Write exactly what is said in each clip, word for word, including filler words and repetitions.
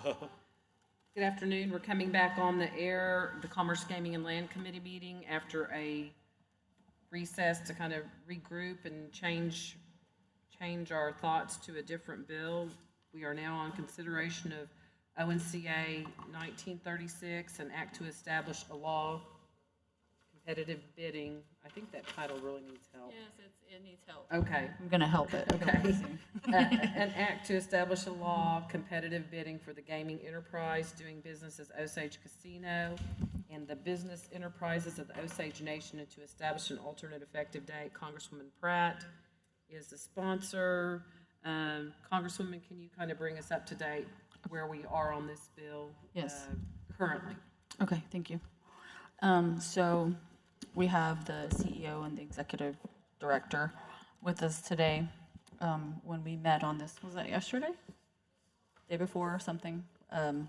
Good afternoon. We're coming back on the air, the Commerce, Gaming, and Land Committee meeting after a recess to kind of regroup and change, change our thoughts to a different bill. We are now on consideration of O N C A nineteen thirty-six, an act to establish a law, competitive bidding. I think that title really needs help. Yes, it's, it needs help. Okay. I'm going to help it. Okay. Uh, An act to establish a law, competitive bidding for the gaming enterprise doing business as Osage Casino and the business enterprises of the Osage Nation, and to establish an alternate effective date. Congresswoman Pratt is the sponsor. Um, Congresswoman, can you kind of bring us up to date where we are on this bill? Yes. uh, Currently. Okay, thank you. Um, so we have the C E O and the executive director with us today. Um, when we met on this, was that yesterday? Day before or something? Um,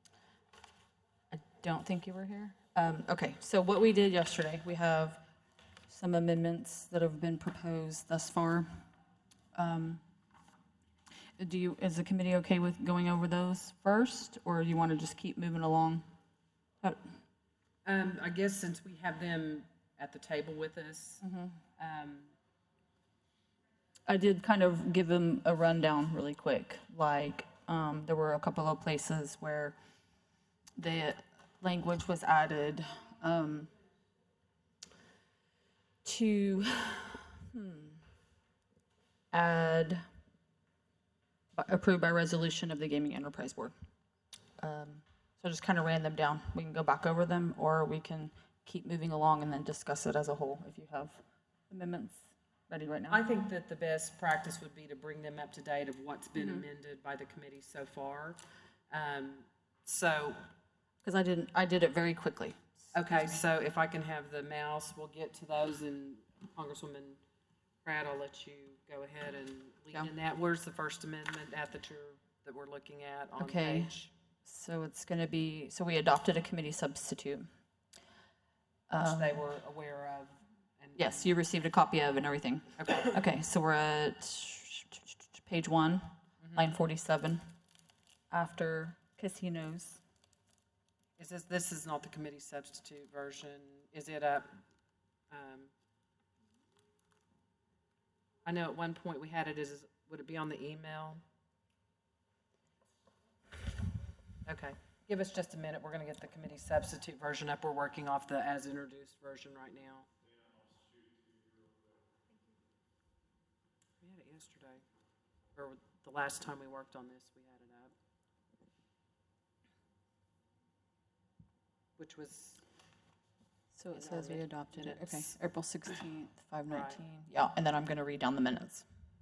I don't think you were here. Um, okay, so what we did yesterday, we have some amendments that have been proposed thus far. Um, do you, is the committee okay with going over those first, or you want to just keep moving along? How- Um, I guess since we have them at the table with us, um, I did kind of give them a rundown really quick. Like, um, there were a couple of places where the language was added um, to hmm, add approved by resolution of the Gaming Enterprise Board. Um, so I just kind of ran them down. We can go back over them, or we can keep moving along and then discuss it as a whole if you have amendments ready right now. I think that the best practice would be to bring them up to date of what's been amended by the committee so far. Um, so, Because I didn't, I did it very quickly. okay, so if I can have the mouse, we'll get to those, and Congresswoman Pratt, I'll let you go ahead and Yeah. lead in that. Where's the first amendment at that you're, that we're looking at on Okay. page? So it's going to be, so we adopted a committee substitute. Which they were aware of. And Yes, you received a copy of and everything. Okay. Okay, so we're at page one, line forty-seven, after casinos. Is this, this is not the committee substitute version, is it up? um, I know at one point we had it as, would it be on the email? Okay, give us just a minute, we're gonna get the committee substitute version up, we're working off the as introduced version right now. We had it yesterday, or the last time we worked on this, we had it up. Which was, So it In says our we adopted it, okay, minutes. April sixteenth, five nineteen. Yeah, and then I'm going to read down the minutes.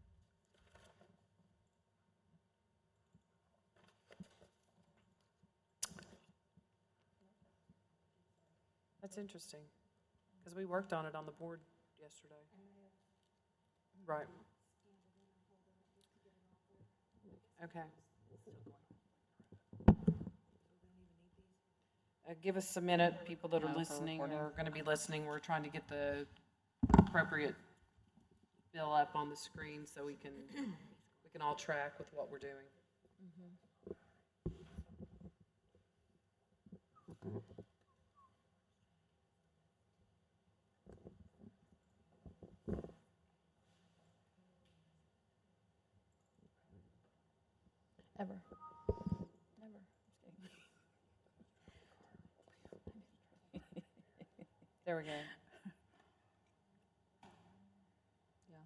that's interesting, because we worked on it on the board yesterday. Right. Okay. Uh, give us a minute, people that No, are for listening recording. are gonna be listening, we're trying to get the appropriate bill up on the screen so we can, we can all track with what we're doing. Ever. Never. There we go. Yeah.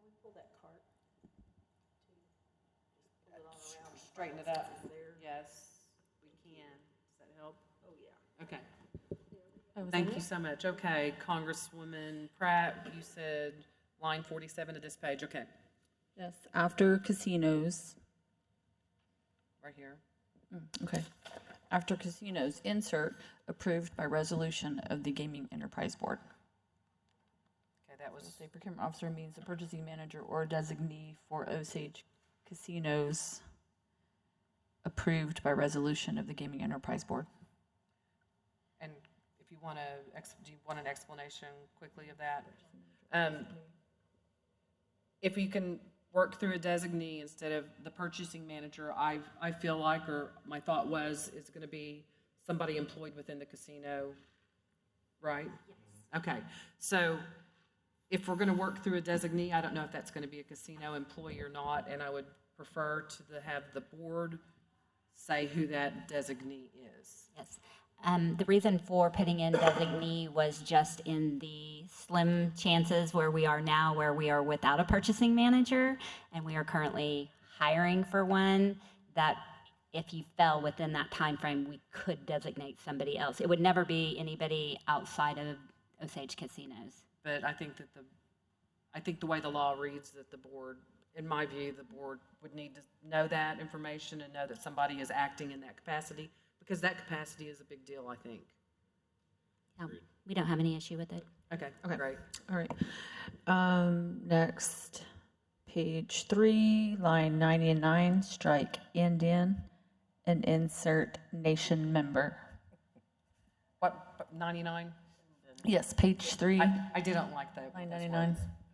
Straighten it up. Yes, we can. Does that help? Oh, yeah. Okay. Oh, was Thank that you it? so much. Okay, Congresswoman Pratt, you said line forty-seven of this page. Okay, Yes, after casinos. right here. Okay. After casinos, insert approved by resolution of the Gaming Enterprise Board. Okay, that was, The procurement officer means the purchasing manager or designee for Osage Casinos approved by resolution of the Gaming Enterprise Board. and if you want to, do you want an explanation quickly of that? Um, If you can work through a designee instead of the purchasing manager, I, I feel like, or my thought was, is gonna be somebody employed within the casino, right? Yes. Okay, so if we're gonna work through a designee, I don't know if that's gonna be a casino employee or not, and I would prefer to the- have the board say who that designee is. Yes. Um, the reason for putting in designee was just in the slim chances where we are now, where we are without a purchasing manager, and we are currently hiring for one, that if you fell within that time frame, we could designate somebody else. It would never be anybody outside of Osage Casinos. But I think that the, I think the way the law reads, that the board, in my view, the board would need to know that information and know that somebody is acting in that capacity, because that capacity is a big deal, I think. Um, we don't have any issue with it. Okay, Okay. great. All right. Um, next, page three, line ninety-nine, strike end in and insert nation member. What, ninety-nine? Yes, page three, I, I didn't like that. line ninety-nine.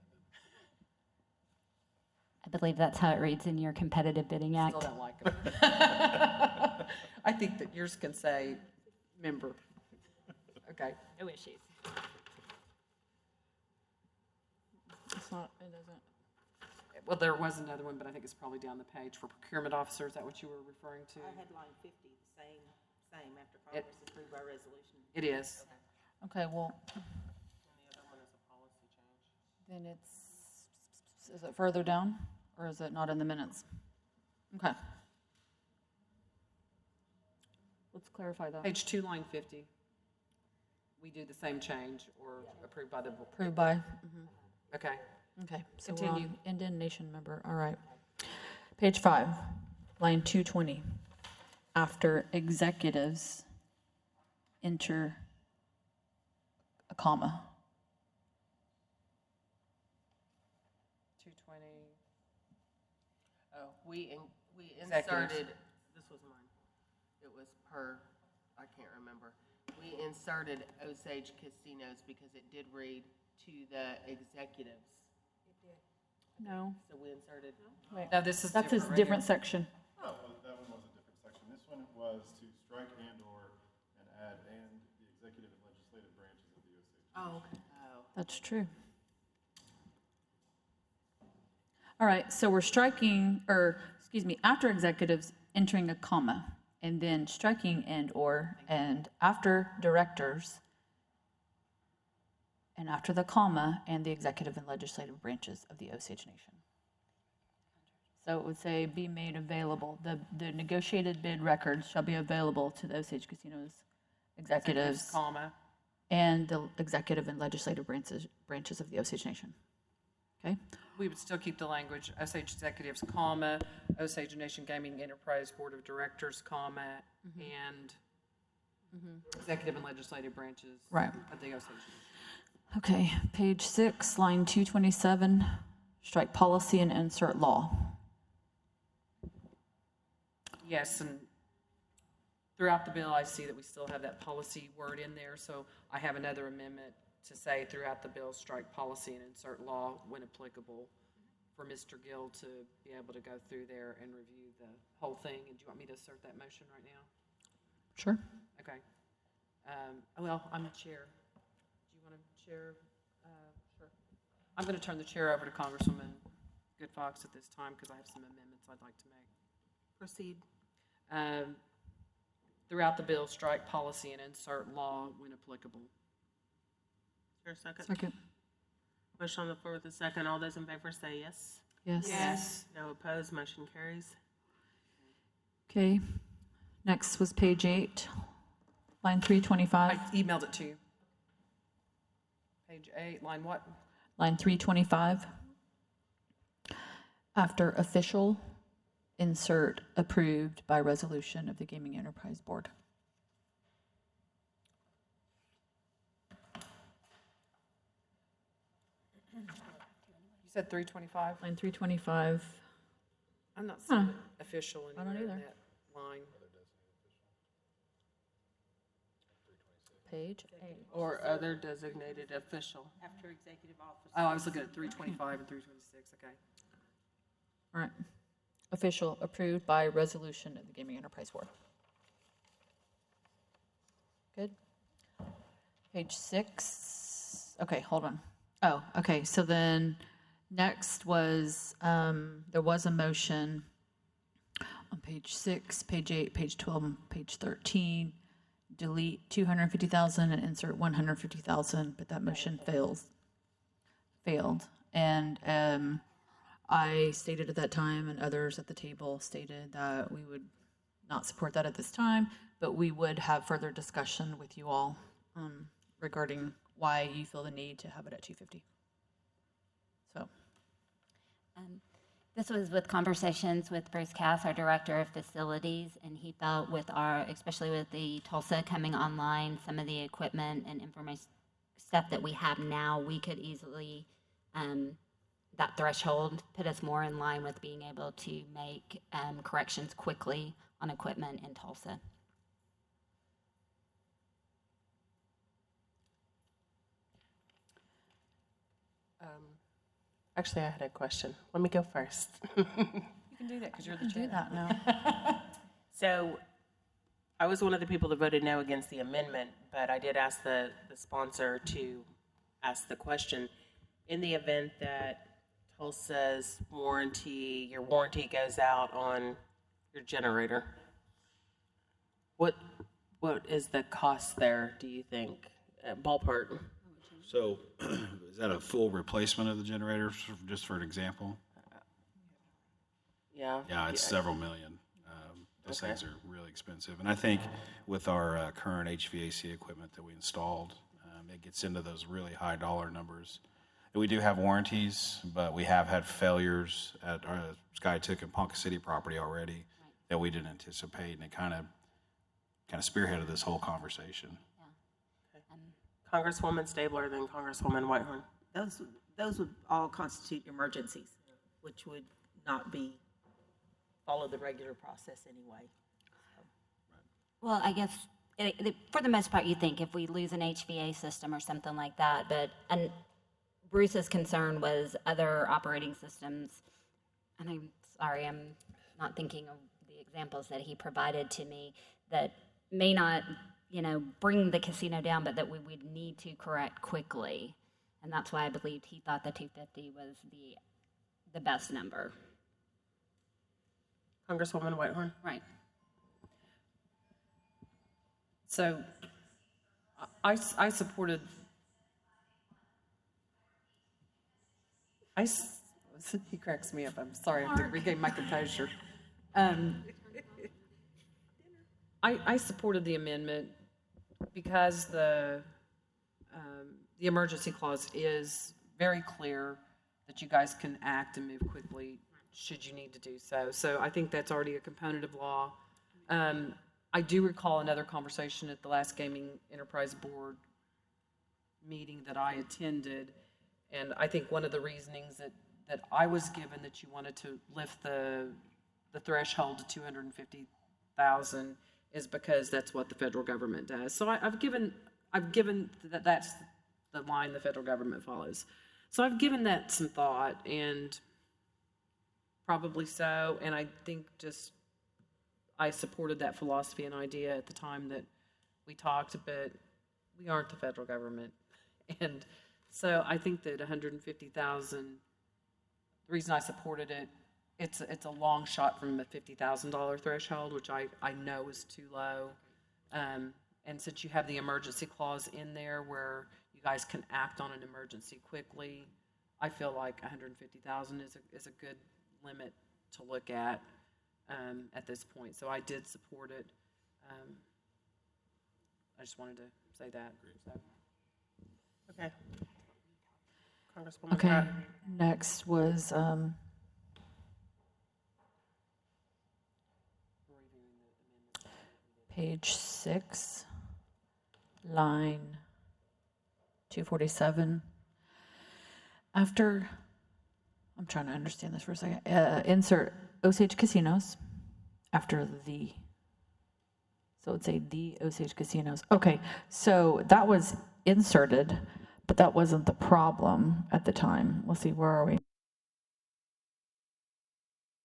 I believe that's how it reads in your competitive bidding act. Still don't like it. I think that yours can say member. Okay. No issues. It's not, it doesn't. Well, there was another one, but I think it's probably down the page for procurement officer. Is that what you were referring to? I had line fifty, the same, same after It- Congress approved our resolution. It is. Okay, well, And the other one is a policy change. then it's, is it further down, or is it not in the minutes? Okay. Let's clarify that. Page two, line fifty. We do the same change or approved by the, board. Approved by, Okay. okay, so we're on Continue. Indian Nation member, all right. Page five, line two twenty. After executives, enter a comma. two twenty. Oh, we, in- we Executives. inserted, this was mine. It was per, I can't remember. We inserted Osage Casinos because it did read to the executives. No. So we inserted. No, this is That's a different right different here. section. Oh, well, that one was a different section. This one was to strike and/or and add and the executive and legislative branches of the Osage. Oh, okay. Oh. That's true. All right, so we're striking, or, excuse me, after executives, entering a comma, and then striking and/or, and after directors, and after the comma, and the executive and legislative branches of the Osage Nation. So it would say, be made available, the, the negotiated bid records shall be available to the Osage Casinos executives Comma. and the executive and legislative branches, branches of the Osage Nation. Okay? We would still keep the language, Osage Executives, comma, Osage Nation Gaming Enterprise Board of Directors, comma, and executive and legislative branches Right. of the Osage Nation. Okay, page six, line two twenty-seven, strike policy and insert law. Yes, and throughout the bill, I see that we still have that policy word in there, so I have another amendment to say throughout the bill, strike policy and insert law when applicable, for Mister Gill to be able to go through there and review the whole thing. And do you want me to assert that motion right now? Sure. Okay. Um, well, I'm the chair. Do you want to chair? Uh, sure. I'm going to turn the chair over to Congresswoman Good Fox at this time because I have some amendments I'd like to make. Proceed. Um, throughout the bill, strike policy and insert law when applicable. Is there a second? Second. Motion on the floor with a second. All those in favor say yes. Yes. No opposed, motion carries. Okay. Next was page eight, line three I twenty-five. emailed it to you. Page eight, line what? Line three twenty-five. After official, insert approved by resolution of the Gaming Enterprise Board. You said three twenty-five? Line three twenty-five. I'm not seeing Huh. official I don't anywhere in either. that line. Page eight. Or other designated official. After executive officer. Oh, I was looking at three twenty-five and three twenty-six, okay. All right. Official, approved by resolution of the Gaming Enterprise Board. Good. Page six. Okay, hold on. Oh, okay. So then next was, um, there was a motion on page six, page eight, page twelve, and page thirteen. Delete two hundred fifty thousand and insert one hundred fifty thousand, but that motion fails. Failed. And, um, I stated at that time, and others at the table stated that we would not support that at this time, but we would have further discussion with you all um, regarding why you feel the need to have it at two fifty. So, Um, This was with conversations with Bruce Cass, our Director of Facilities, and he felt with our, especially with the Tulsa coming online, some of the equipment and information stuff that we have now, we could easily, um, that threshold put us more in line with being able to make um, corrections quickly on equipment in Tulsa. Um, Actually, I had a question. Let me go first. You can do that because you're the chair. do that now. So I was one of the people that voted no against the amendment, but I did ask the, the sponsor to ask the question. In the event that Tulsa's warranty, your warranty goes out on your generator, what what is the cost there, do you think? Uh, ballpark? So is that a full replacement of the generator, just for an example? Yeah. Yeah, it's several million. Um, Those Okay. things are really expensive. And I think with our uh, current H V A C equipment that we installed, um, it gets into those really high dollar numbers. And we do have warranties, but we have had failures at our SkyTook and Ponca City property already that we didn't anticipate, and it kind of kind of spearheaded this whole conversation. Congresswoman Stabler, then Congresswoman Whitehorn. Those, those would all constitute emergencies, which would not be, follow the regular process anyway. Well, I guess it, it, for the most part, you think if we lose an H V A system or something like that, but and Bruce's concern was other operating systems, and I'm sorry, I'm not thinking of the examples that he provided to me that may not, you know, bring the casino down, but that we would need to correct quickly, and that's why I believed he thought the two fifty was the the best number. Congresswoman Whitehorn. Right. So I, I supported, I, s- he cracks me up, I'm sorry, I have to regain my composure. Um, I, I supported the amendment because the, um, the emergency clause is very clear that you guys can act and move quickly should you need to do so. So I think that's already a component of law. Um, I do recall another conversation at the last Gaming Enterprise Board meeting that I attended, and I think one of the reasonings that, that I was given that you wanted to lift the, the threshold to two hundred fifty thousand is because that's what the federal government does. So I, I've given, I've given that that's the line the federal government follows. So I've given that some thought, and probably so, and I think just I supported that philosophy and idea at the time that we talked, but we aren't the federal government. And so I think that one hundred fifty thousand, the reason I supported it, it's, it's a long shot from a fifty thousand dollars threshold, which I, I know is too low. Um, and since you have the emergency clause in there where you guys can act on an emergency quickly, I feel like one hundred fifty thousand is a, is a good limit to look at um, at this point. So I did support it. Um, I just wanted to say that. So. Okay. Congresswoman Okay, Pratt. next was, um, page six, line two forty-seven. After, I'm trying to understand this for a second, uh, insert Osage Casinos after the, so it'd say the Osage Casinos. Okay, so that was inserted, but that wasn't the problem at the time. Let's see, where are we?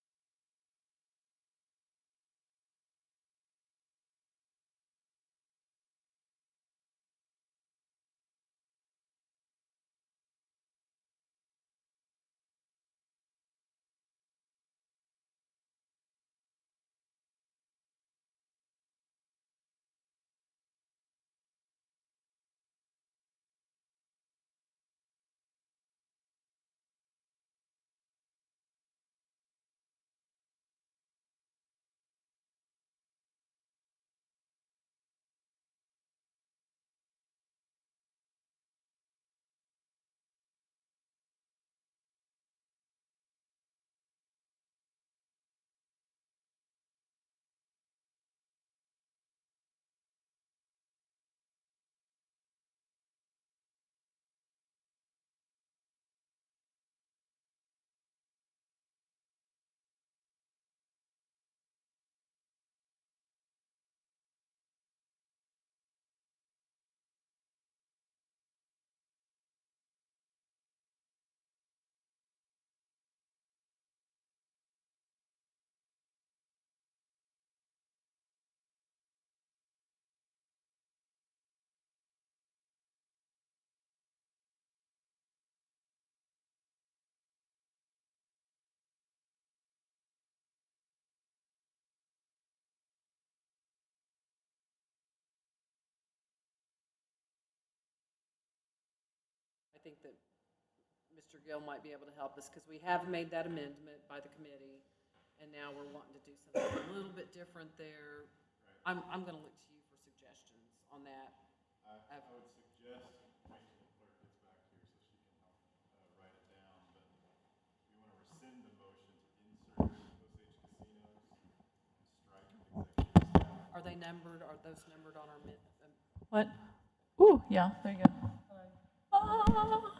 think that Mister Gill might be able to help us, because we have made that amendment by the committee, and now we're wanting to do something a little bit different there. I'm, I'm gonna look to you for suggestions on that. I, I would suggest wait till the clerk gets back here so she can help uh, write it down, but we want to rescind the motion to insert Osage Casinos and strike executive staff. Are they numbered, are those numbered on our min, um, What? Ooh, yeah, there you go. Ah.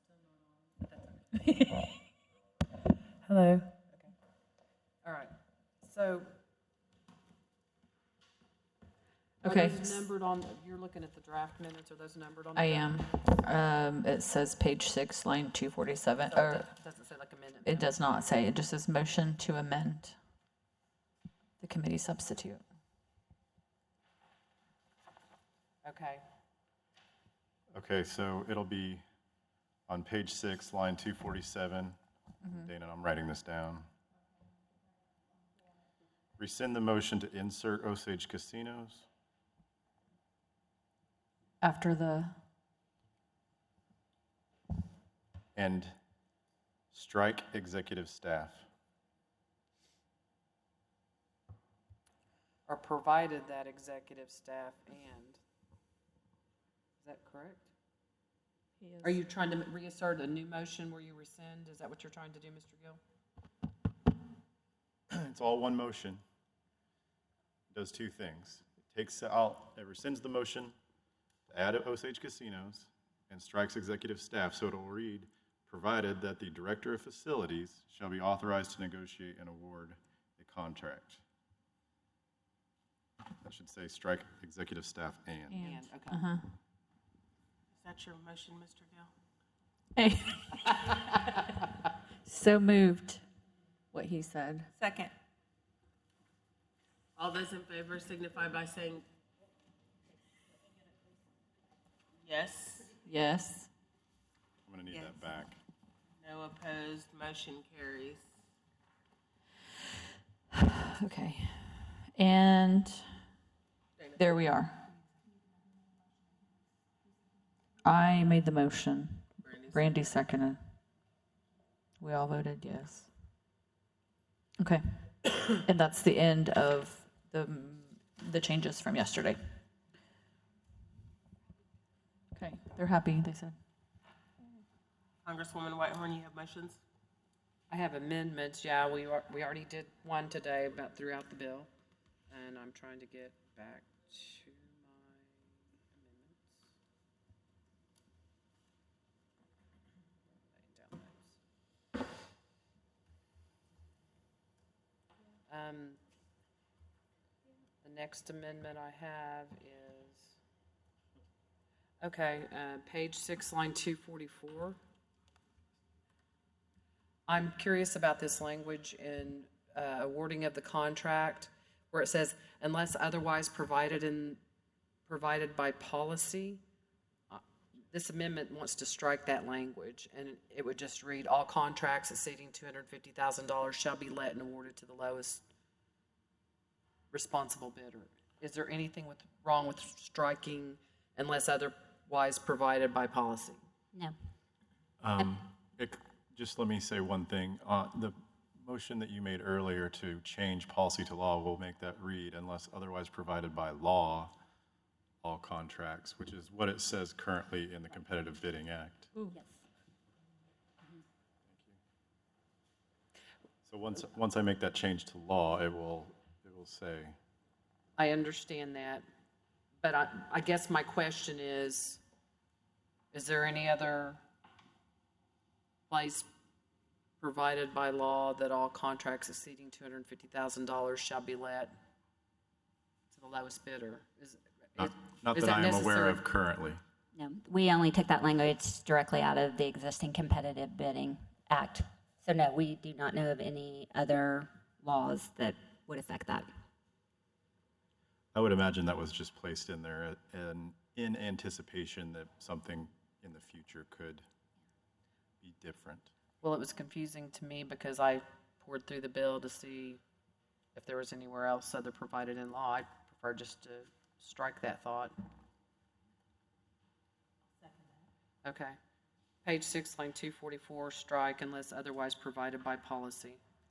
Hello. all right, so. Are Okay. those numbered on, you're looking at the draft minutes, are those numbered on? the I draft? am. Um, it says page six, line two forty-seven, So or it doesn't say like a minute. it does not say, it just says motion to amend the committee substitute. Okay, Okay, so it'll be on page six, line two forty-seven. Dana, I'm writing this down. Rescind the motion to insert Osage Casinos. After the, And strike executive staff. or provided that executive staff and, is that correct? Are you trying to reassert a new motion where you rescind? Is that what you're trying to do, Mister Gill? It's all one motion. It does two things. It takes out, it rescinds the motion to add Osage Casinos and strikes executive staff, so it'll read, provided that the Director of Facilities shall be authorized to negotiate and award a contract. That should say strike executive staff and. And, okay. uh-huh. Is that your motion, Mister Gill? Hey. So moved, what he said. Second. All those in favor signify by saying yes. Yes. I'm going to need Yes. that back. No opposed, motion carries. Okay. And there we are. I made the motion. Brandy's- Brandy seconded. We all voted yes. Okay. And that's the end of the, the changes from yesterday. Okay, they're happy, they said. Congresswoman Whitehorn, you have motions? I have amendments, yeah, we, are- we already did one today about throughout the bill, and I'm trying to get back to my amendments. Um, the next amendment I have is, okay, uh, page six, line two forty-four. I'm curious about this language in uh, awarding of the contract, where it says, unless otherwise provided in, provided by policy. Uh, This amendment wants to strike that language, and it would just read, all contracts exceeding two hundred fifty thousand dollars shall be let and awarded to the lowest responsible bidder. Is there anything with, wrong with striking unless otherwise provided by policy? No. Um, it- Just let me say one thing. Uh, The motion that you made earlier to change policy to law will make that read unless otherwise provided by law, all contracts, which is what it says currently in the Competitive Bidding Act. Yes. So once, once I make that change to law, it will, it will say, I understand that, but I, I guess my question is, is there any other place provided by law that all contracts exceeding two hundred fifty thousand dollars shall be let to the lowest bidder? Is, not, is- not is that I am aware necessary? of currently. No, we only took that language directly out of the existing competitive bidding act. So no, we do not know of any other laws that would affect that. I would imagine that was just placed in there in, in anticipation that something in the future could be different. Well, it was confusing to me because I poured through the bill to see if there was anywhere else other provided in law. I prefer just to strike that thought. Okay. Page six, line two forty-four, strike unless otherwise provided by policy.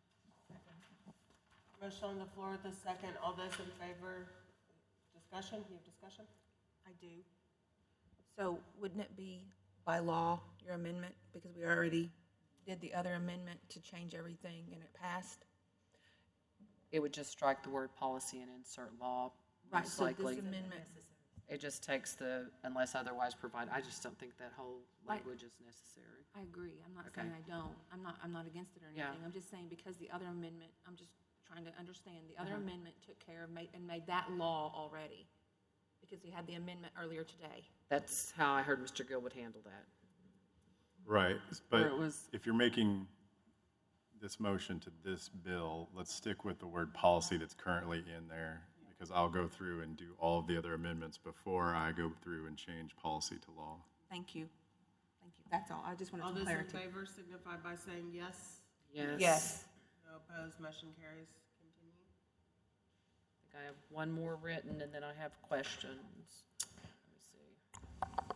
Motion on the floor with a second. All those in favor? Discussion? You have discussion? I do. So wouldn't it be by law, your amendment, because we already did the other amendment to change everything and it passed? It would just strike the word policy and insert law, Right, most so likely. this amendment, It just takes the unless otherwise provided. I just don't think that whole Right. language is necessary. I agree, I'm not Okay. saying I don't, I'm not, I'm not against it or Yeah. anything, I'm just saying because the other amendment, I'm just trying to understand, the other Uh-huh. amendment took care of, ma- and made that law already, because we had the amendment earlier today. That's how I heard Mister Gill would handle that. Right, Or but it was- if you're making this motion to this bill, let's stick with the word policy that's currently in there, because I'll go through and do all of the other amendments before I go through and change policy to law. Thank you, thank you, that's all, I just All wanted those some in clarity. favor signify by saying yes. Yes. Yes. No opposed, motion carries. Continue. I think I have one more written, and then I have questions. Let me see.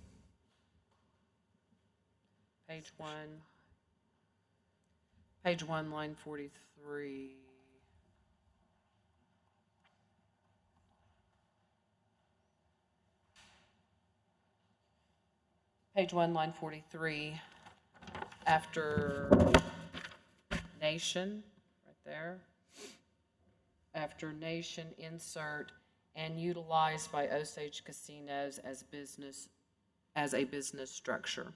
Page one. Page one, line forty-three. Page one, line forty-three, after nation, right there. After nation, insert, and utilized by Osage Casinos as business, as a business structure.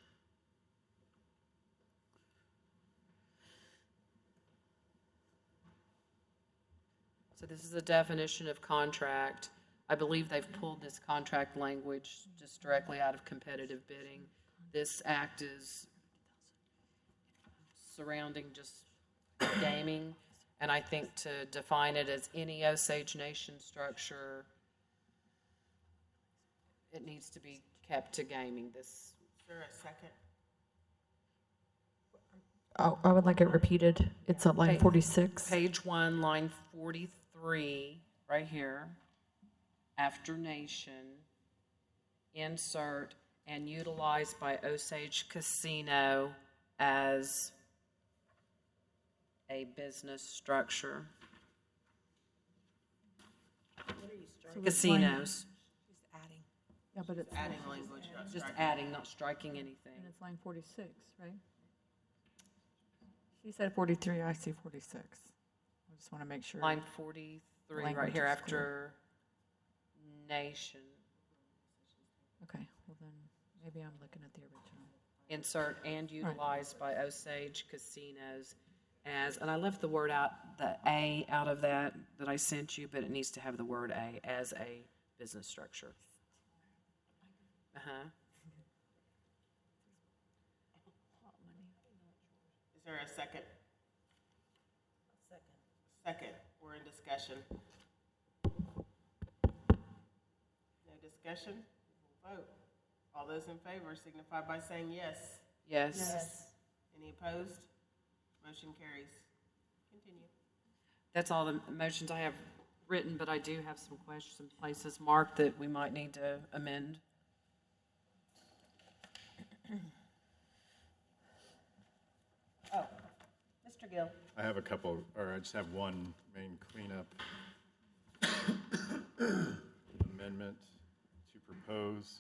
So this is a definition of contract. I believe they've pulled this contract language just directly out of competitive bidding. This act is surrounding just gaming, and I think to define it as any Osage Nation structure, it needs to be kept to gaming. This, Is there a second? Oh, I would like it repeated. It's at line Okay. forty-six. page one, line forty-three, right here, after nation, insert, and utilized by Osage Casino as a business structure. Casinos, Just adding. Yeah, but it's, Adding language, not just striking. adding, not striking anything. and it's line forty-six, right? She said forty-three, I see forty-six. I just want to make sure. Line forty-three, right Language here, is after nation, Okay, well then, maybe I'm looking at the original. insert, and utilized by Osage Casinos as, and I left the word out, the A out of that, that I sent you, but it needs to have the word A, as a business structure. Uh-huh. Is there a second? Second. Second, we're in discussion. No discussion? We'll vote. All those in favor signify by saying yes. Yes. Any opposed? Motion carries. Continue. That's all the motions I have written, but I do have some questions, some places marked that we might need to amend. Oh, Mister Gill. I have a couple, or I just have one main cleanup amendment to propose.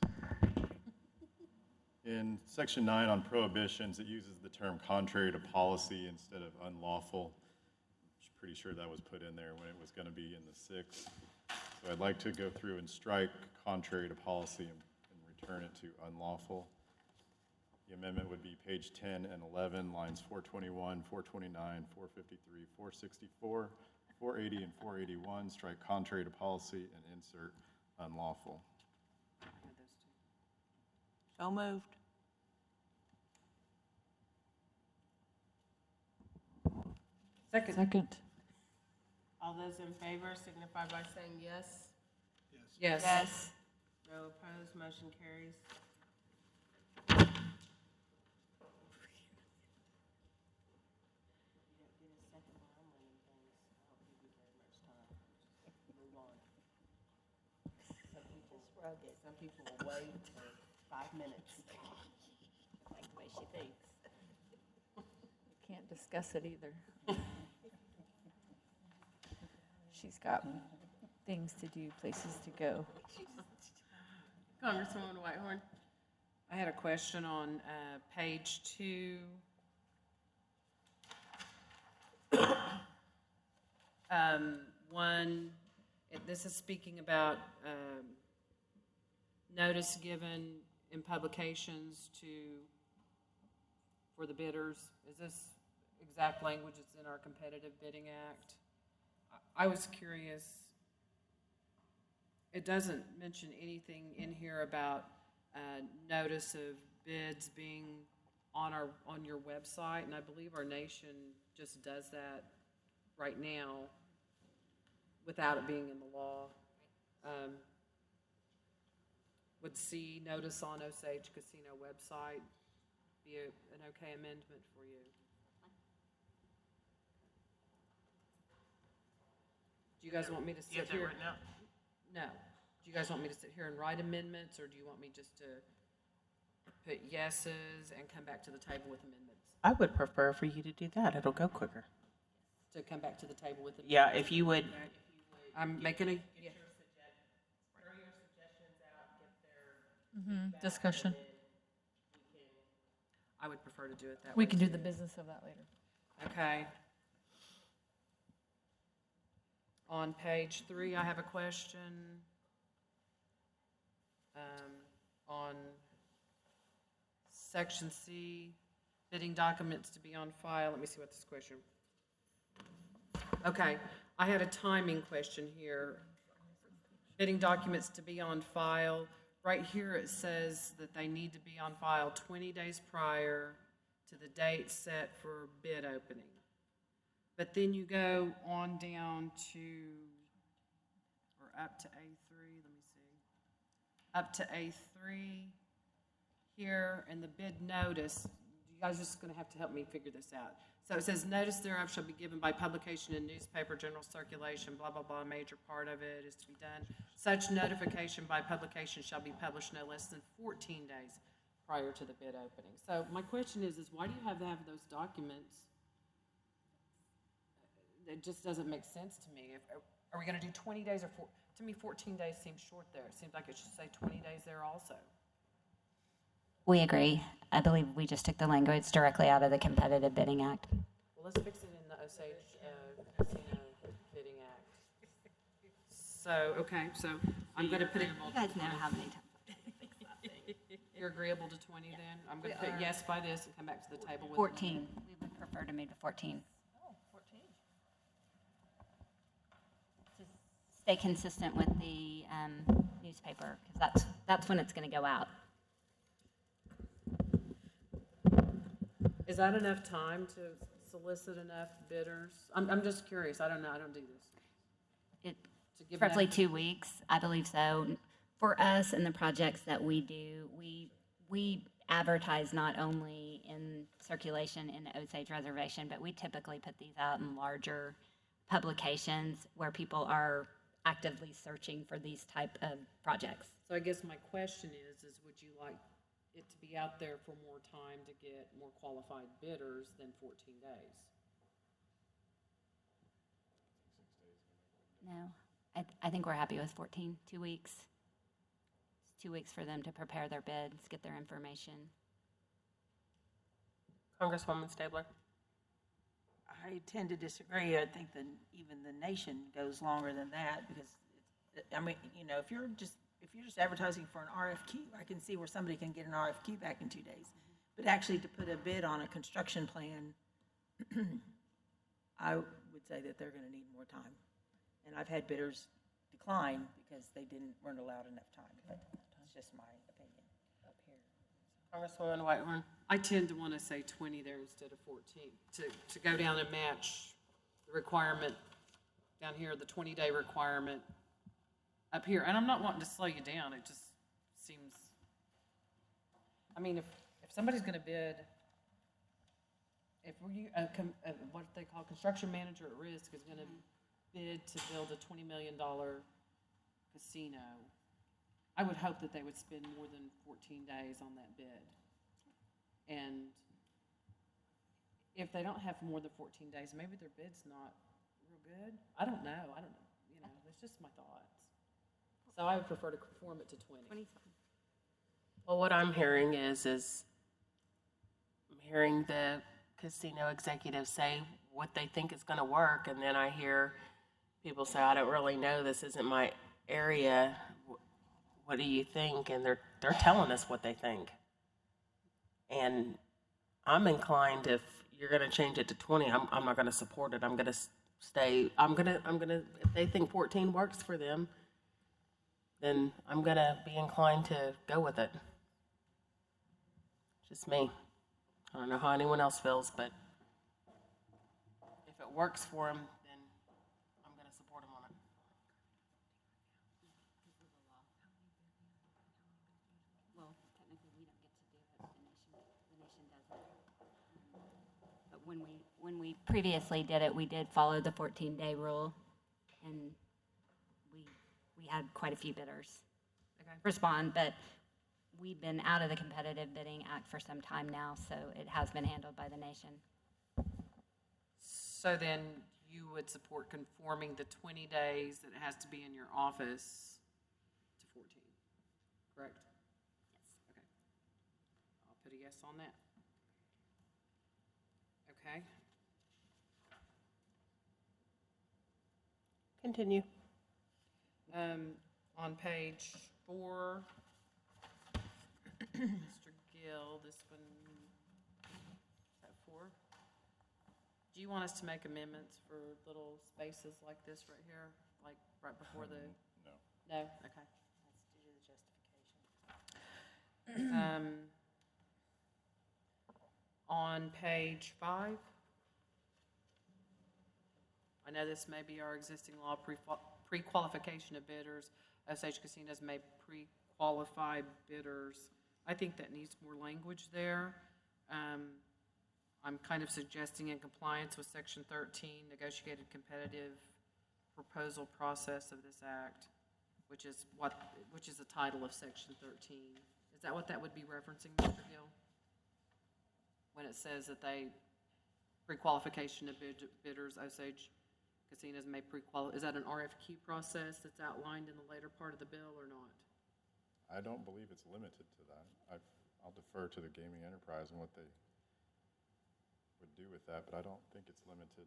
In section nine on prohibitions, it uses the term contrary to policy instead of unlawful. I'm pretty sure that was put in there when it was going to be in the six. So I'd like to go through and strike contrary to policy and, and return it to unlawful. The amendment would be page ten and eleven, lines four twenty-one, four twenty-nine, four fifty-three, four sixty-four, four eighty, and four eighty-one. Strike contrary to policy and insert unlawful. So moved. Second. Second. All those in favor signify by saying yes. Yes. Yes. No opposed, motion carries. Some people will wait for five minutes. way she thinks. Can't discuss it either. She's got things to do, places to go. Congresswoman Whitehorn. I had a question on uh, page two. Um, One, it- this is speaking about um, notice given in publications to, for the bidders. Is this exact language that's in our Competitive Bidding Act? I I was curious. It doesn't mention anything in here about uh, notice of bids being on our, on your website, and I believe our nation just does that right now without it being in the law. Um, Would C, notice on Osage Casino website, be a- an okay amendment for you? Do you guys want me to sit here? now? No. Do you guys want me to sit here and write amendments, or do you want me just to put yeses and come back to the table with amendments? I would prefer for you to do that. It'll go quicker. To come back to the table with amendments? Yeah, if you would, I'm making a, Discussion. I would prefer to do it that way. We can do the business of that later. Okay. On page three, I have a question. Um, on section C, bidding documents to be on file. Let me see what this question. Okay, I had a timing question here. Bidding documents to be on file. Right here, it says that they need to be on file twenty days prior to the date set for bid opening. But then you go on down to, or up to A three, let me see. Up to A three here, and the bid notice, you guys are just gonna have to help me figure this out. So it says, notice thereof shall be given by publication in newspaper, general circulation, blah, blah, blah, major part of it is to be done. Such notification by publication shall be published no less than fourteen days prior to the bid opening. So my question is, is why do you have to have those documents? It just doesn't make sense to me. If, are we gonna do twenty days or four? To me, fourteen days seems short there. It seems like it should say twenty days there also. We agree. I believe we just took the language directly out of the Competitive Bidding Act. Well, let's fix it in the Osage uh, Casino Bidding Act. So, okay, so I'm gonna put it, You guys know how many times. you're agreeable to twenty then? I'm gonna put yes by this and come back to the table with. fourteen. We would prefer to move to fourteen. To stay consistent with the um, newspaper, because that's, that's when it's going to go out. Is that enough time to solicit enough bidders? I'm, I'm just curious. I don't know. I don't do this. It, To give roughly enough- two weeks, I believe so. For us and the projects that we do, we, we advertise not only in circulation in the Osage Reservation, but we typically put these out in larger publications where people are actively searching for these type of projects. So I guess my question is, is would you like it to be out there for more time to get more qualified bidders than fourteen days? No, I, I think we're happy with fourteen, two weeks. It's two weeks for them to prepare their bids, get their information. Congresswoman Stabler. I tend to disagree. I think that even the nation goes longer than that because, it's, I mean, you know, if you're just, if you're just advertising for an R F Q, I can see where somebody can get an R F Q back in two days. But actually to put a bid on a construction plan, I would say that they're gonna need more time. And I've had bidders decline because they didn't, weren't allowed enough time, but it's just my opinion up here. Congresswoman Whitehorn. I tend to want to say twenty there instead of fourteen, to, to go down and match the requirement down here, the twenty-day requirement up here. And I'm not wanting to slow you down, it just seems, I mean, if, if somebody's going to bid, if we, a, com- a, what they call construction manager at risk is going to bid to build a twenty million dollars casino, I would hope that they would spend more than fourteen days on that bid. And if they don't have more than fourteen days, maybe their bid's not real good. I don't know, I don't know, you know, that's just my thoughts. So I would prefer to conform it to twenty. Well, what I'm hearing is, is I'm hearing the casino executives say what they think is going to work, and then I hear people say, I don't really know, this isn't my area. Wh- What do you think? And they're they're telling us what they think. And I'm inclined, if you're going to change it to twenty, I'm I'm not going to support it. I'm going to stay. I'm going to I'm going to if they think fourteen works for them, then I'm going to be inclined to go with it. Just me. I don't know how anyone else feels, but if it works for them, then I'm going to support them on it. Well, technically, we don't get to do it, the nation, the nation does it. But when we, when we previously did it, we did follow the fourteen-day rule, and we, we had quite a few bidders respond, but we've been out of the Competitive Bidding Act for some time now, so it has been handled by the nation. So then you would support conforming the twenty days that it has to be in your office to fourteen, correct? Yes. Okay. I'll put a yes on that. Okay. Continue. Um, on page four, Mister Gill, this one, is that four? Do you want us to make amendments for little spaces like this right here, like right before the? No. No, okay. That's due to the justification. Um, on page five, I know this may be our existing law, pre- pre-qualification of bidders. Osage Casinos may pre-qualify bidders. I think that needs more language there. Um, I'm kind of suggesting in compliance with section thirteen, negotiated competitive proposal process of this act, which is what, which is the title of section thirteen. Is that what that would be referencing, Mister Gill? When it says that they, pre-qualification of bid, bidders, Osage Casinos may pre-qualify, is that an R F Q process that's outlined in the later part of the bill or not? I don't believe it's limited to that. I, I'll defer to the gaming enterprise and what they would do with that, but I don't think it's limited.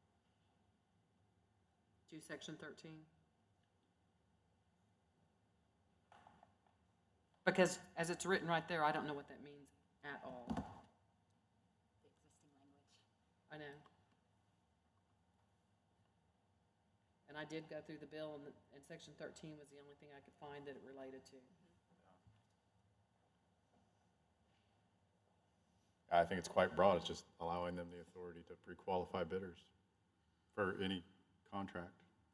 To section thirteen? Because as it's written right there, I don't know what that means at all. The existing language. I know. And I did go through the bill, and, the, and section thirteen was the only thing I could find that it related to. I think it's quite broad. It's just allowing them the authority to pre-qualify bidders for any contract.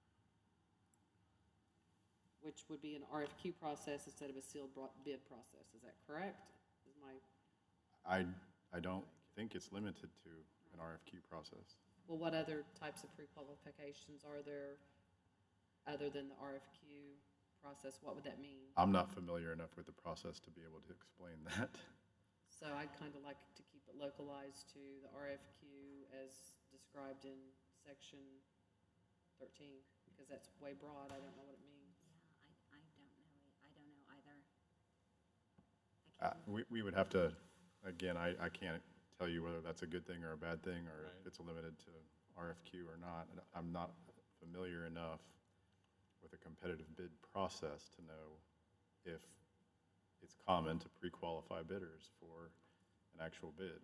Which would be an R F Q process instead of a sealed bro- bid process. Is that correct? Is my, I, I don't think it's limited to an R F Q process. well, what other types of pre-qualifications are there other than the R F Q process? What would that mean? I'm not familiar enough with the process to be able to explain that. So I'd kind of like to keep it localized to the R F Q as described in section thirteen, because that's way broad. I don't know what it means. Yeah, I, I don't know, I don't know either. Uh, we, we would have to, again, I, I can't tell you whether that's a good thing or a bad thing, or if it's limited to R F Q or not. And I'm not familiar enough with a competitive bid process to know if it's common to pre-qualify bidders for an actual bid.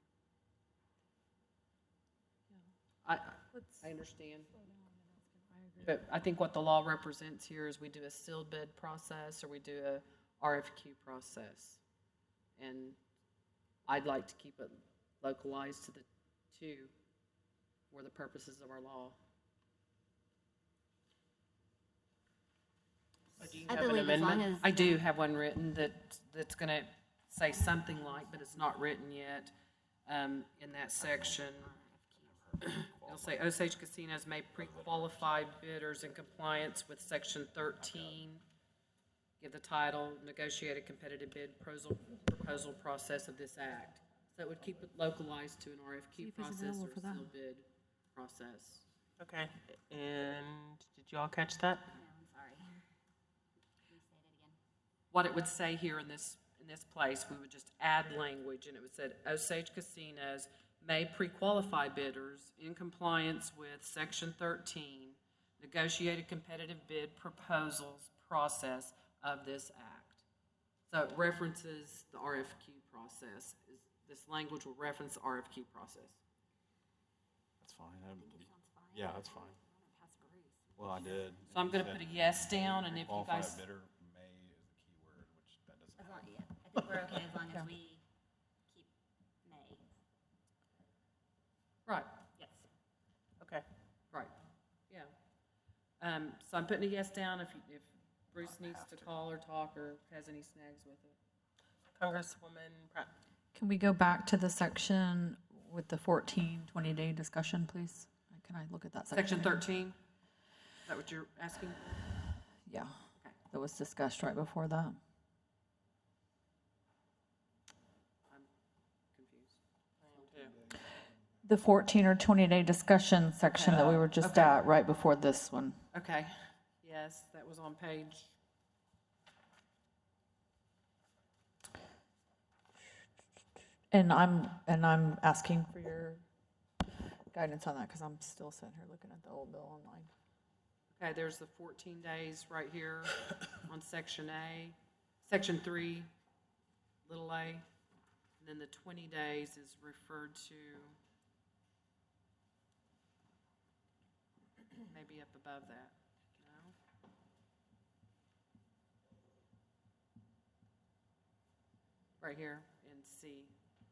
I, I understand. But I think what the law represents here is we do a sealed bid process or we do a R F Q process. And I'd like to keep it localized to the two for the purposes of our law. Do you I have an believe as long amendment? as. I do have one written that, that's going to say something like, but it's not written yet, um, in that section. It'll say Osage Casinos may pre-qualify bidders in compliance with section thirteen. Give the title, negotiated competitive bid proposal, proposal process of this act. That would keep it localized to an R F Q See if he's process available or for that. sealed bid process. Okay, and did you all catch that? I'm sorry. Restate it again. What it would say here in this, in this place, we would just add language, and it would say, Osage Casinos may pre-qualify bidders in compliance with Section thirteen, negotiated competitive bid proposals process of this act. So it references the R F Q process. Is- This language will reference the R F Q process. That's fine. I- Yeah, that's fine. Well, I did. So I'm going to put a yes down, and if you Qualify guys, bidder may is the key word, which that doesn't As have. long, yeah, I think we're okay as long as we keep May. right, Yes. Okay. right, yeah. Um, so I'm putting a yes down if, you- if Bruce needs to call or talk or has any snags with it. Congresswoman Pratt. Can we go back to the section with the fourteen, twenty-day discussion, please? Can I look at that section? Section again? thirteen, is that what you're asking? Yeah, that was discussed right before that. I'm confused. The fourteen or twenty-day discussion section that we were just Okay. at right before this one. Okay, yes, that was on page, And I'm, and I'm asking for your guidance on that because I'm still sitting here looking at the old bill online. okay, there's the fourteen days right here on section A. Section three, little a, and then the twenty days is referred to maybe up above that, no? Right here in C.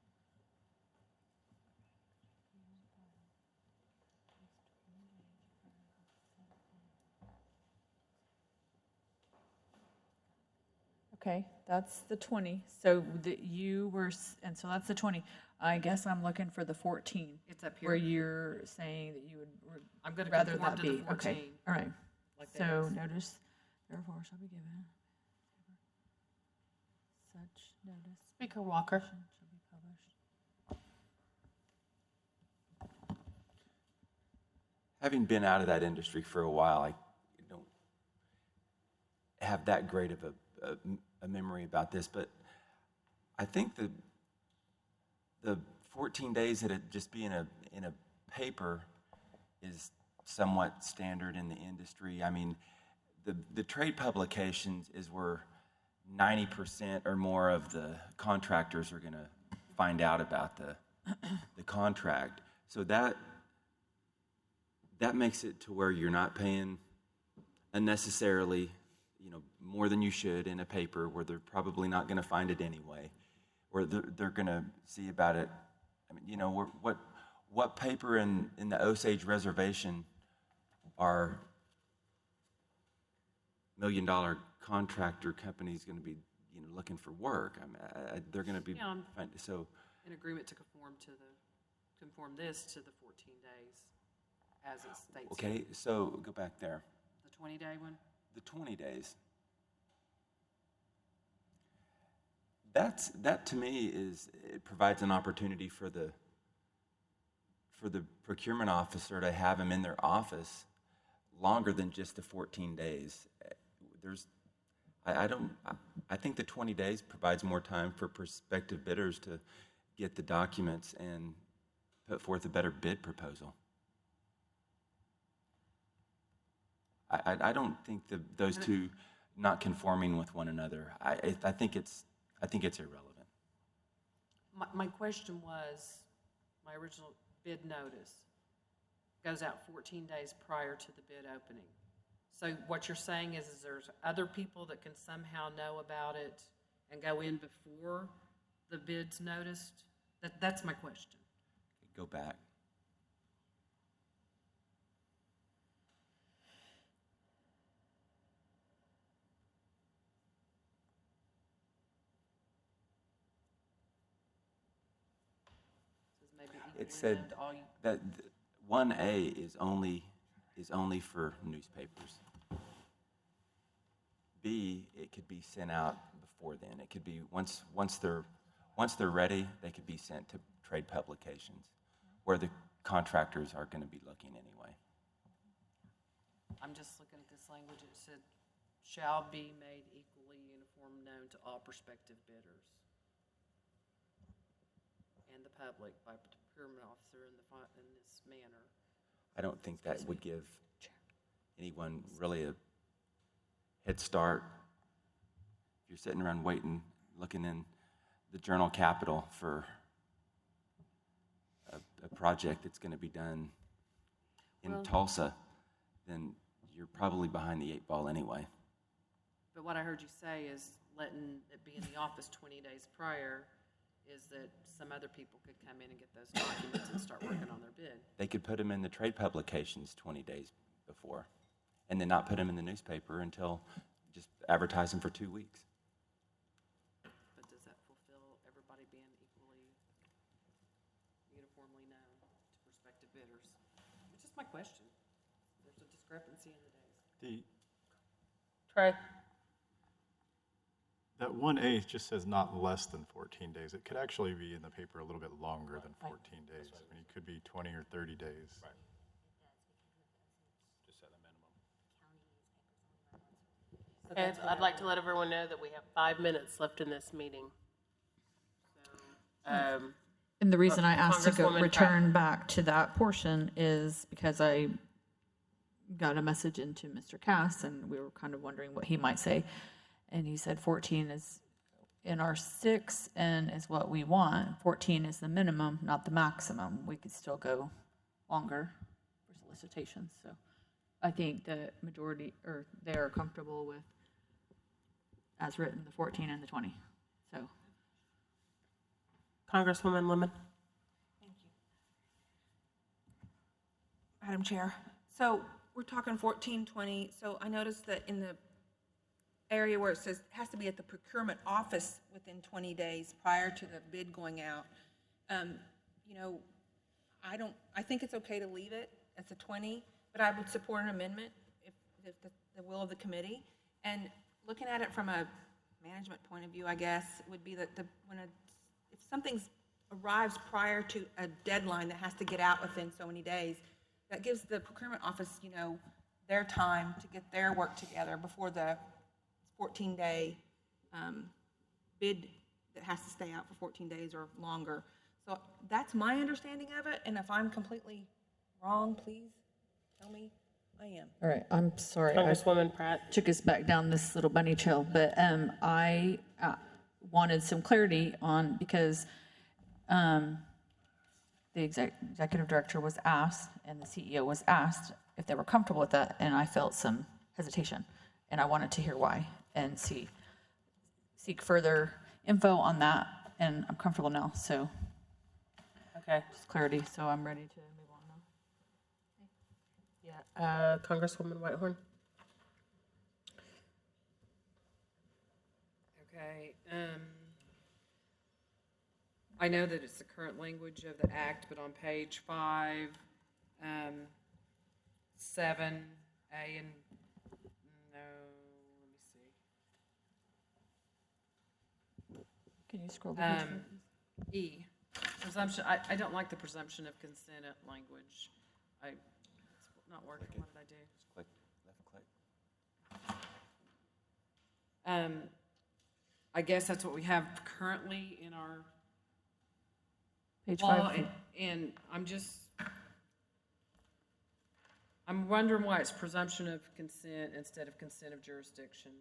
Okay, that's the twenty. So the, you were, s- and so that's the twenty. I guess I'm looking for the fourteen, It's up where here. you're saying that you would r- I'm gonna rather conform that to the be. Okay, fourteen. all right. like So this. notice, therefore shall be given. Such notice Speaker Walker. shall be published. Having been out of that industry for a while, I don't have that great of a, a, a memory about this, but I think the the fourteen days that it just be in a in a paper is somewhat standard in the industry. I mean, the the trade publications is where ninety percent or more of the contractors are going to find out about the the contract. So that that makes it to where you're not paying unnecessarily, you know, more than you should in a paper where they're probably not going to find it anyway, or they're, they're going to see about it. I mean, you know, what what, what paper in, in the Osage Reservation are million dollar contractor companies going to be, you know, looking for work? I mean, I, I, they're going to be Yeah, I'm- find, so. In agreement to conform to the, conform this to the fourteen days as it states. here. Okay, so go back there. The twenty day one? The twenty days. That's, that to me is, it provides an opportunity for the, for the procurement officer to have him in their office longer than just the fourteen days. There's, I, I don't, I, I think the twenty days provides more time for prospective bidders to get the documents and put forth a better bid proposal. I, I, I don't think the, those two not conforming with one another. I, I, I think it's, I think it's irrelevant. My, my question was, my original bid notice goes out fourteen days prior to the bid opening. So what you're saying is, is there's other people that can somehow know about it and go in before the bid's noticed? That, that's my question. Go back. Says maybe It equal said end, all you- that one A is only, is only for newspapers. B, it could be sent out before then. It could be, once, once they're, once they're ready, they could be sent to trade publications, where the contractors are going to be looking anyway. I'm just looking at this language, it said, shall be made equally uniform known to all prospective bidders and the public by procurement officer in the, fi- in this manner. I don't think that would give anyone really a head start. If you're sitting around waiting, looking in the Journal Capital for a, a project that's going to be done in Well- Tulsa, then you're probably behind the eight ball anyway. But what I heard you say is letting it be in the office twenty days prior is that some other people could come in and get those documents and start working on their bid. They could put them in the trade publications twenty days before, and then not put them in the newspaper until just advertise them for two weeks. But does that fulfill everybody being equally, uniformly known to prospective bidders? It's just my question. There's a discrepancy in the days. The, Trey? that one A just says not less than fourteen days. It could actually be in the paper a little bit longer than fourteen days. I mean, it could be twenty or thirty days. Right. Just set a minimum. And I'd like to let everyone know that we have five minutes left in this meeting. So, um, And the reason I asked to go Congresswoman return back to that portion is because I got a message into Mister Cass, and we were kind of wondering what he might say. And he said fourteen is in our six and is what we want. fourteen is the minimum, not the maximum. We could still go longer for solicitations. So I think the majority, or they are comfortable with, as written, the fourteen and the twenty. So. Congresswoman Lemon. Madam Chair, so we're talking fourteen twenty, so I noticed that in the area where it says it has to be at the procurement office within twenty days prior to the bid going out, um, you know, I don't, I think it's okay to leave it as a twenty, but I would support an amendment if, if the, the will of the committee. And looking at it from a management point of view, I guess, would be that the, when a, if something's arrives prior to a deadline that has to get out within so many days, that gives the procurement office, you know, their time to get their work together before the fourteen-day um, bid that has to stay out for fourteen days or longer. So that's my understanding of it, and if I'm completely wrong, please tell me I am. All right, I'm sorry. I Congresswoman Pratt. took us back down this little bunny trail, but um, I uh, wanted some clarity on, because um, the exec- executive director was asked and the C E O was asked if they were comfortable with that, and I felt some hesitation, and I wanted to hear why and see seek further info on that, and I'm comfortable now, so Okay. just clarity, so I'm ready to move on now. Yeah. Uh, Congresswoman Whitehorn. Okay, um, I know that it's the current language of the act, but on page five, um, seven, A and, no, let me see. Can you scroll down? Um, E, presumption, I, I don't like the presumption of consent language. I, it's not working, what did I do? Just click, left click. Um, I guess that's what we have currently in our Page law, five. and, and I'm just, I'm wondering why it's presumption of consent instead of consent of jurisdiction.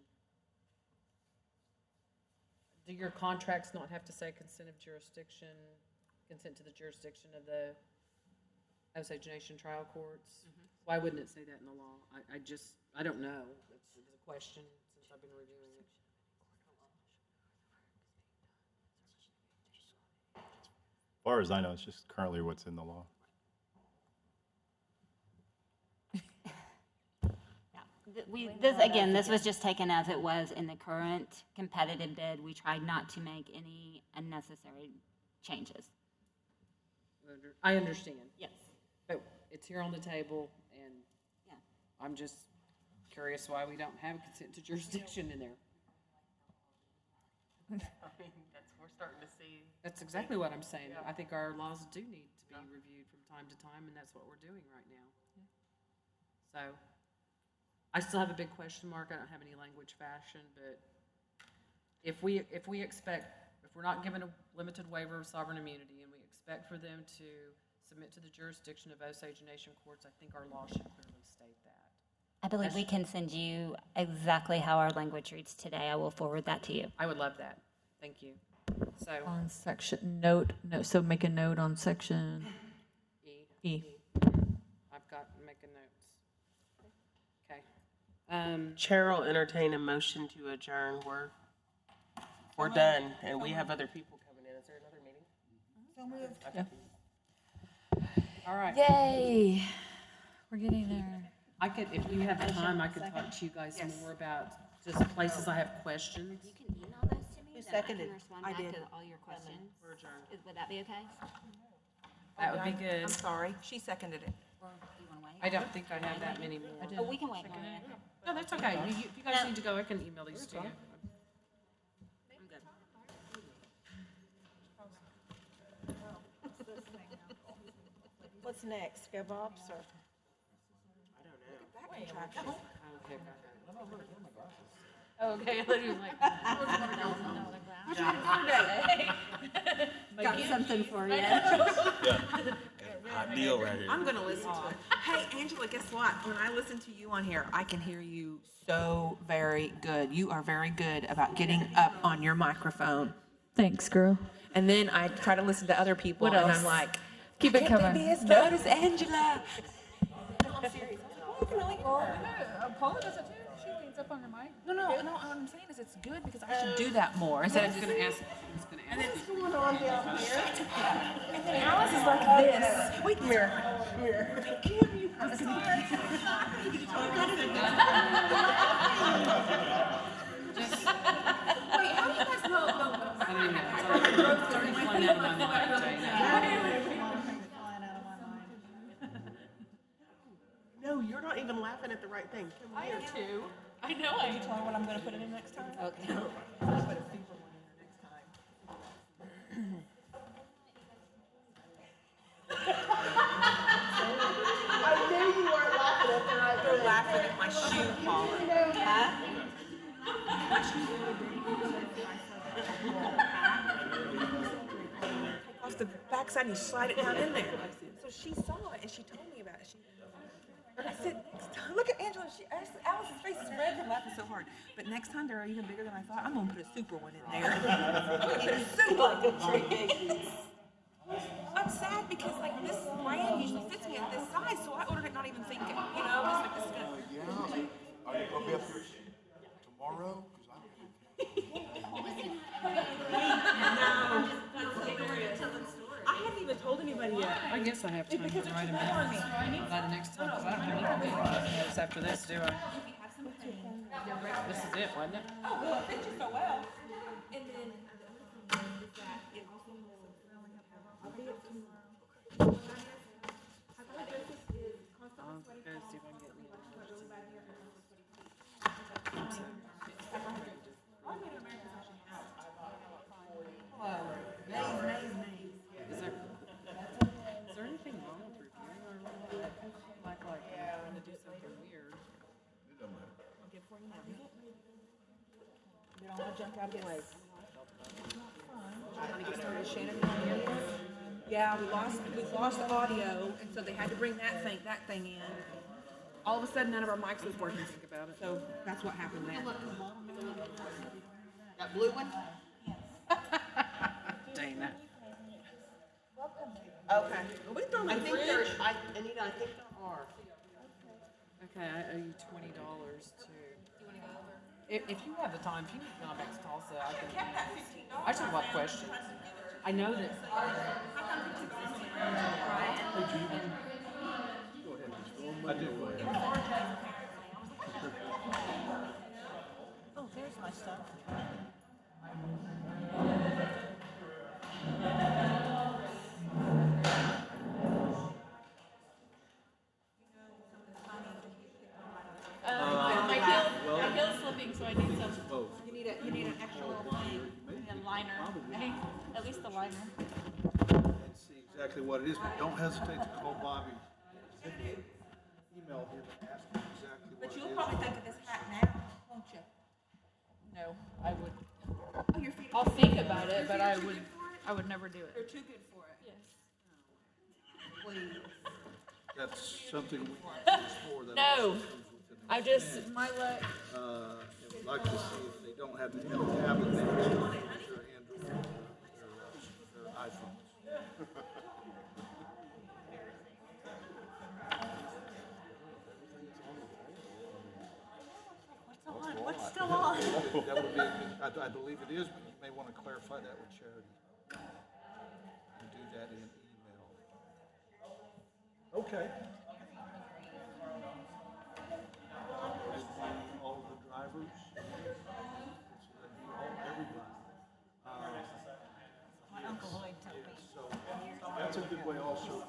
Do your contracts not have to say consent of jurisdiction, consent to the jurisdiction of the Osage Nation trial courts? Why wouldn't it say that in the law? I, I just, I don't know. It's, it's a question since I've been reviewing it. As far as I know, it's just currently what's in the law. Th- We, this, again, this was just taken as it was in the current competitive bid. We tried not to make any unnecessary changes. Under- I understand, Yes. but it's here on the table, and Yeah. I'm just curious why we don't have consent to jurisdiction in there. I mean, that's, we're starting to see. That's exactly what I'm saying. I think our laws do need to be reviewed from time to time, and that's what we're doing right now. So, I still have a big question mark. I don't have any language fashion, but if we, if we expect, if we're not given a limited waiver of sovereign immunity, and we expect for them to submit to the jurisdiction of Osage Nation courts, I think our law should clearly state that. I believe we can send you exactly how our language reads today. I will forward that to you. I would love that. Thank you. So, On section, note, no, so make a note on section E. E. I've got, making notes. Okay. Um, Chair will entertain a motion to adjourn. We're, we're done, and we have other people coming in. Is there another meeting? So moved. all right. Yay, we're getting there. I could, if you have time, I could talk to you guys more about just places I have questions. You can email those to me. Who then seconded? I can respond I back did. to all your questions. We're adjourned. Is- Would that be okay? That would be good. I'm sorry, she seconded it. Or you want to wait? I don't think I have that many more. Oh, we can wait, Maria. No, that's okay. You- you- If you guys need to go, I can email these to you. I'm good. What's next? Go Bob's or? Oh, okay. I thought you were like, Got something for you. Hot deal right here. I'm gonna listen to it. Hey, Angela, guess what? When I listen to you on here, I can hear you so very good. You are very good about getting up on your microphone. Thanks, girl. And then I try to listen to other people, What and else? I'm like, Keep it can't coming. they be as good as Angela? No, I'm serious. Paula does it too. She leans up on her mic. No, no, no. What I'm saying is it's good because I should do that more. Instead of I was just, gonna ask, I was gonna ask. What's going on down here? and then Alice is like this. Wait, mirror, mirror. Kim, you I'm sorry. Wait, how do you guys know? No, no. I don't even know. It's already- it's already flying out of my mind, Dana. No, you're not even laughing at the right thing. Come here. Too. I know. I tell her what I'm going to put it in next time. Okay. I knew you weren't laughing at the right They're laughing at my shoe, Paula. Huh? Off the backside, and you slide it down in there. So she saw it and she told me about it. She, I said, next time, look at Angela. She asked, Alice's face is red from laughing so hard. But next time they're even bigger than I thought. I'm gonna put a super one in there. I'm gonna put a super. I'm sad because like this brand usually fits me at this size, so I ordered it not even thinking. You know, it's like this is gonna. Yeah. Are you gonna be up here tomorrow? 'Cause I haven't even told anybody yet. I guess I have time to write a minute by the next time, because I don't have any minutes after this, do I? This is it, wasn't it? Oh, well, it fits you so well. And then, um, is that it also I'll be up tomorrow. I'll go see if I can get me Is there, is there anything wrong with reviewing our law? I feel like, like I'm trying to do something weird. Get all my junk out of the way. Trying to get started, Shannon, you wanna hear me? Yeah, we lost, we lost the audio, and so they had to bring that thing, that thing in. All of a sudden, none of our mics was working, think about it, so that's what happened there. That blue one? Dana. Okay. I think there's, I, Anita, I think there are. Okay, I owe you twenty dollars too. If, if you have the time, if you need to come back to Tulsa, I can. I just have a lot of questions. I know that. Oh, there's my stuff. My heel, my heel's slipping, so I need some. You need a, you need an extra little thing. liner. Hey, at least the liner. And see exactly what it is, but don't hesitate to call Bobby. Send me an email here and ask him exactly what But it you'll is. probably think of this hat now, won't you? No, I would, Oh, your feet I'll think about it, but I would, I would never do They're it. too good for it. Yes. Please. That's something we need to explore. That No. also comes with an I just, my luck, Uh, and we'd like to see if they don't have the L tablet, they can still use their Android, their, uh, their iPhones. What's still on? That would be, I, I believe it is, but you may want to clarify that with Charity. And do that in email. Okay. All of the drivers, all, everybody. My Uncle Lloyd told me. So that's a good way also.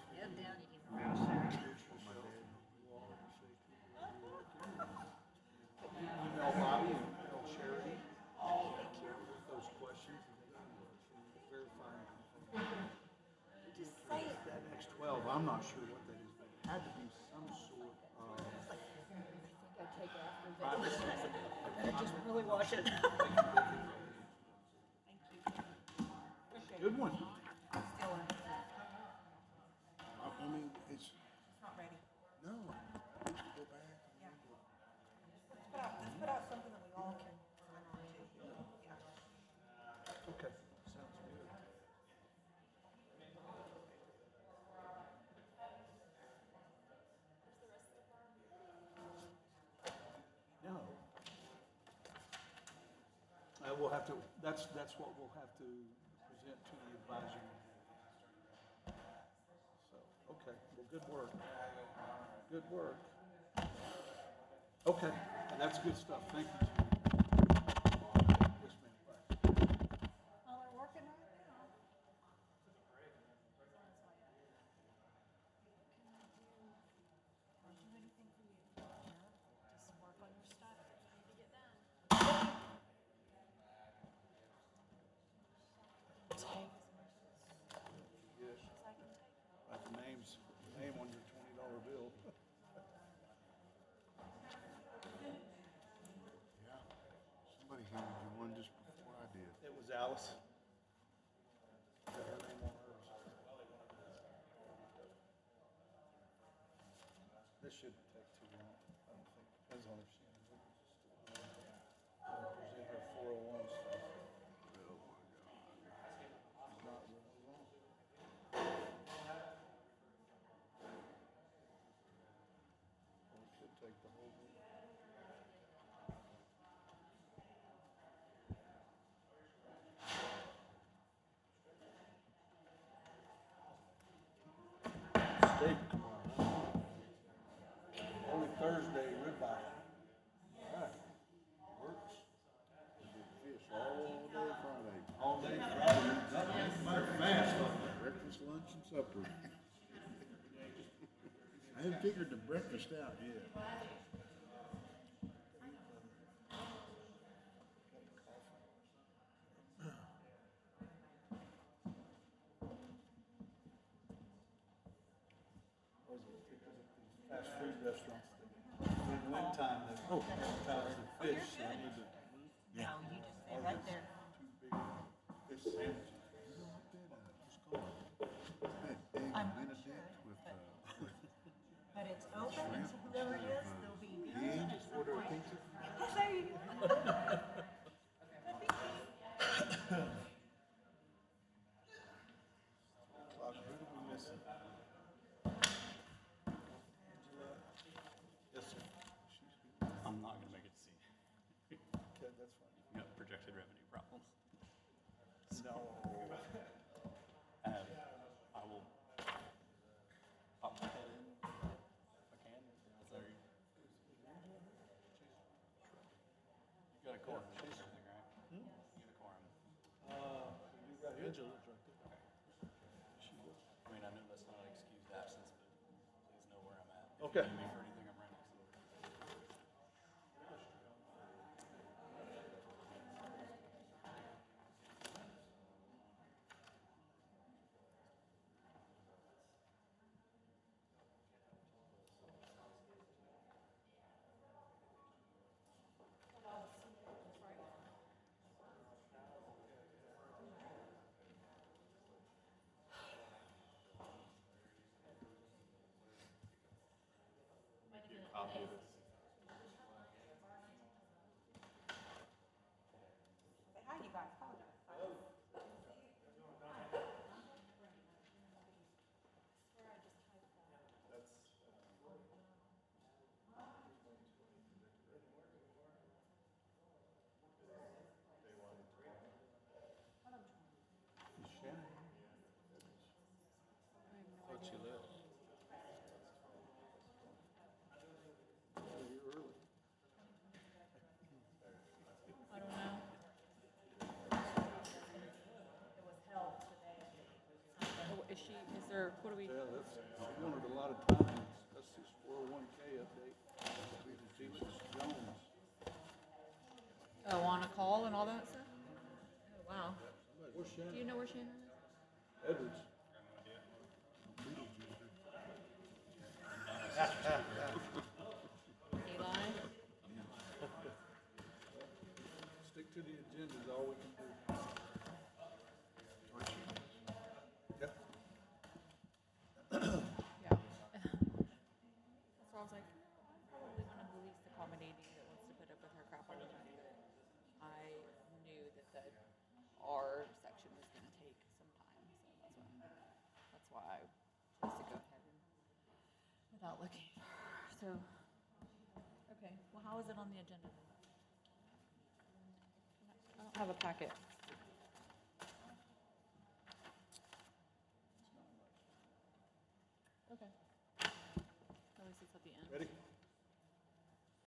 Email Bobby and email Charity with those questions and they can verify and confirm. Just say it. That X twelve, I'm not sure what that is, but it had to be some sort of. Just really watch it. Good one. Still on. I mean, it's, It's not ready. no, we should go back. Let's put out, let's put out something that we all can sign on to. Yeah. Okay, sounds good. No. Uh, we'll have to, that's, that's what we'll have to present to the advisory. So, okay, well, good work. Good work. Okay, and that's good stuff, thank you. Yes, ma'am. Well, they're working on it now. Don't do anything for you. Just work on your stuff that you need to get done. Yes. Like the names, name on your twenty dollar bill. Yeah, somebody handed you one just before I did. It was Alice. Got her name on hers. This shouldn't take too long, I don't think, depends on if she. Present her four oh one stuff. Not real long. Or it could take the whole week. Steak tomorrow, huh? Only Thursday ribeye. Right. Works. Fish all day Friday. All day Friday. They're fast, aren't they? Breakfast, lunch, and supper. I haven't figured the breakfast out yet. Fast food restaurants. In wintertime, they, oh, wintertime they fish, so I need to. No, you just stay right there. Fish sandwiches. I'm Egg not sure, Benedict with, uh, with but it's open, and so whoever it is, they'll be. eggs, order a pizza. There you go. Clock, who did we miss? Angela? Yes, sir. She's here. I'm not gonna make it to see. Okay, that's fine. We got projected revenue problems. No. Um, I will pop my head in if I can. So you, you got a quorum or something, right? You got a quorum. Uh, you got Angela's right there. She was. I mean, I know that's not an excused absence, but please know where I'm at. If Okay. you need me for anything, I'm right next door. copy of this. Hi, you guys. Thought she left. I don't know. Oh, is she, is there, what do we, Yeah, that's, we wanted a lot of time. That's his four oh one K update. We just see Missus Jones. oh, on a call and all that stuff? Oh, wow. Where's Do Shannon? you know where Shannon is? Edwards. Eli? Stick to the agenda is all we can do. Yeah. Yeah. That's why I was like, probably one of the least accommodating that wants to put up with her crap all the time, but I knew that the R section was gonna take some time, so that's why, that's why I chose to go ahead and, without looking. So, okay, well, how is it on the agenda? I don't have a packet.